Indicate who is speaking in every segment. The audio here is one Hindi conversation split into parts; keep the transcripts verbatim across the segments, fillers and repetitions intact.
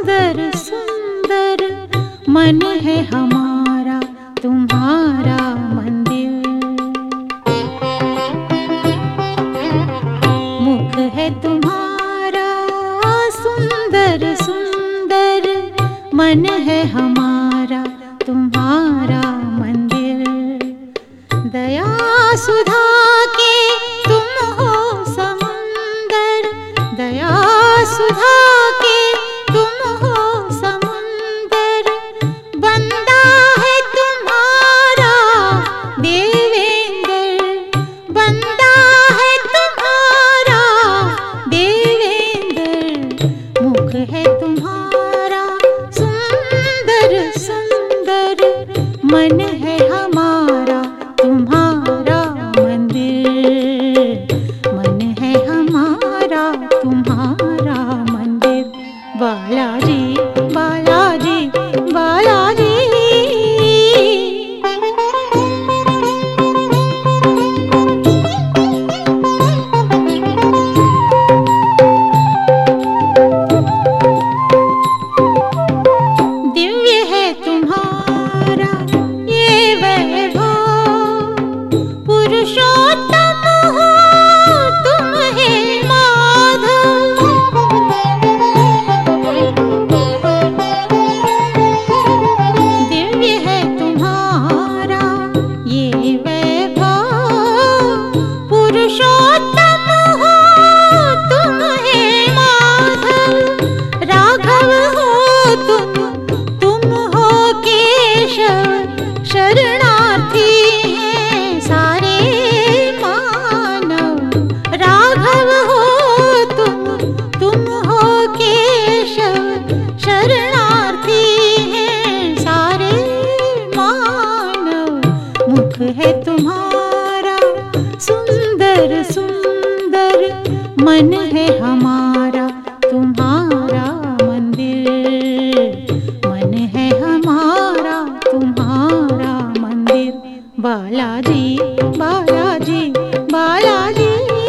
Speaker 1: सुंदर सुंदर मन है हमारा तुम्हारा मंदिर। मुख है तुम्हारा सुंदर सुंदर मन है हमारा तुम्हारा मंदिर। दया सुधा के तुम हो समुंदर, दया सुधा के तुम हो समुंदर। बंदा है तुम्हारा देवेंद्र, बंदा है तुम्हारा देवेंद्र। मुख है तुम्हारा सुंदर सुंदर मन है हमारा तुम्हारा मंदिर। मन है हमारा तुम्हारा मंदिर। बालाजी बालाजी बालाजी। दिव्य है तुम्हारा ये वैभव, पुरुषोत्तम हो तुम हे माधव। दिव्य है तुम्हारा ये वैभव, पुरुषोत्तम हो तुम हे माधव। राघव हो तुम, तुम हो केशव। शरणार्थी हैं सारे मानव। राघव हो तुम, तुम हो केशव। शरणार्थी हैं सारे मानव। मुख है तुम्हारा सुंदर सुंदर मन है हमारा तुम्हारा मंदिर। मन है हमारा तुम्हारा मंदिर। बालाजी बालाजी बालाजी।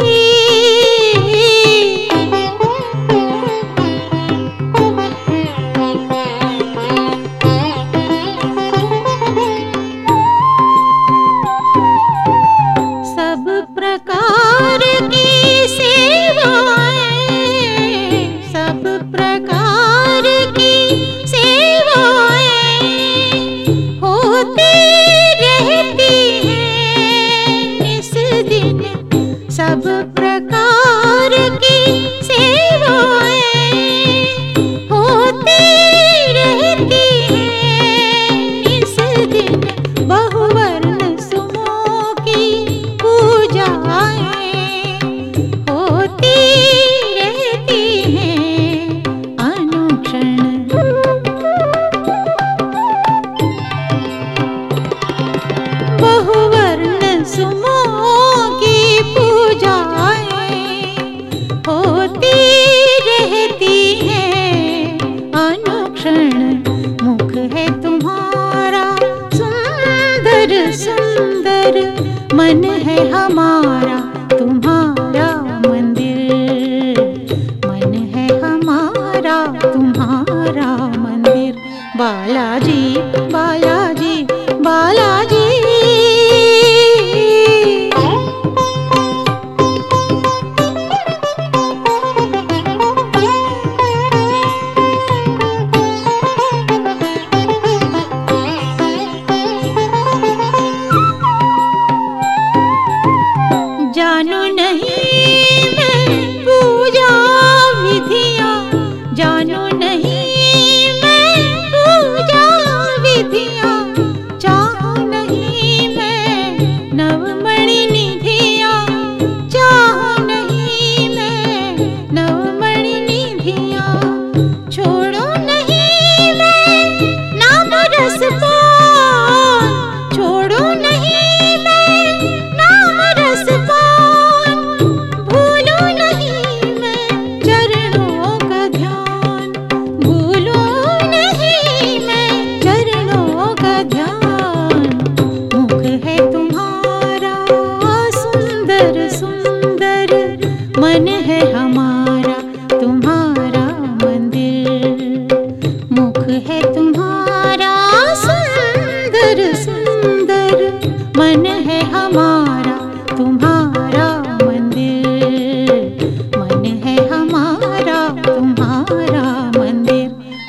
Speaker 1: सब प्रकार की सेवाएं, सब प्रकार की सेवाएं होती रहती हैं निस दिन। सब प्रकार की सेवाएं होती रहती हैं निस दिन। बहुवर्ण सुमों की पूजाएं होती रहती हैं अनुक्षण। बहुवर्ण सुमों की पूजाएं होती रहती हैं अनुक्षण। मुख है तुम्हारा सुंदर सुंदर मन है हमारा तुम्हारा मंदिर। मन है हमारा तुम्हारा मंदिर। बालाजी बालाजी बालाजी। जानू नहीं मैं पूजा विधियाँ, जानू नहीं मैं पूजा विधियाँ। चाहूँ नहीं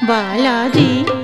Speaker 1: बालाजी।